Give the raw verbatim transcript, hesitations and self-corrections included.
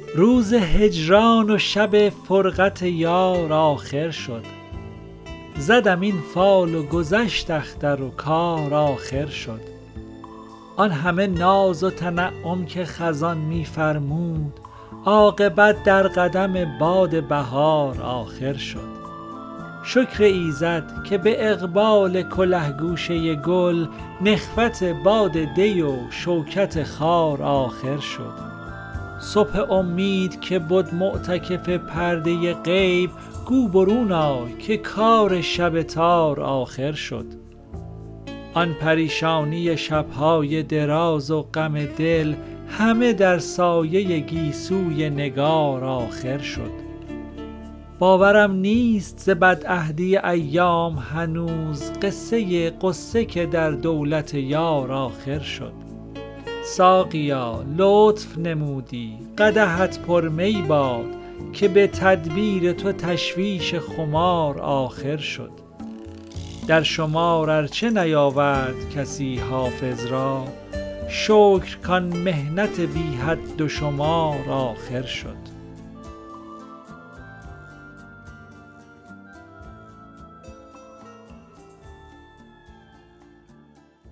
روز هجران و شب فرقت یار آخر شد. زدم این فال و گذشت اختر و کار آخر شد. آن همه ناز و تنعم که خزان می فرمود، عاقبت در قدم باد بهار آخر شد. شکر ایزد که به اقبال کله گوشه گل، نخوت باد دی و شوکت خار آخر شد. صبح امید که بد معتکف پرده غیب، گو برون آی که کار شب تار آخر شد. آن پریشانی شبهای دراز و غم دل، همه در سایه گیسوی نگار آخر شد. باورم نیست ز بدعهدی ایام هنوز، قصه غصه که در دولت یار آخر شد. ساقیا لطف نمودی قدحت پر می باد، که به تدبیر تو تشویش خمار آخر شد. در شمار ارچه نیاورد کسی حافظ را، شکر کان محنت بی حد و شمار آخر شد.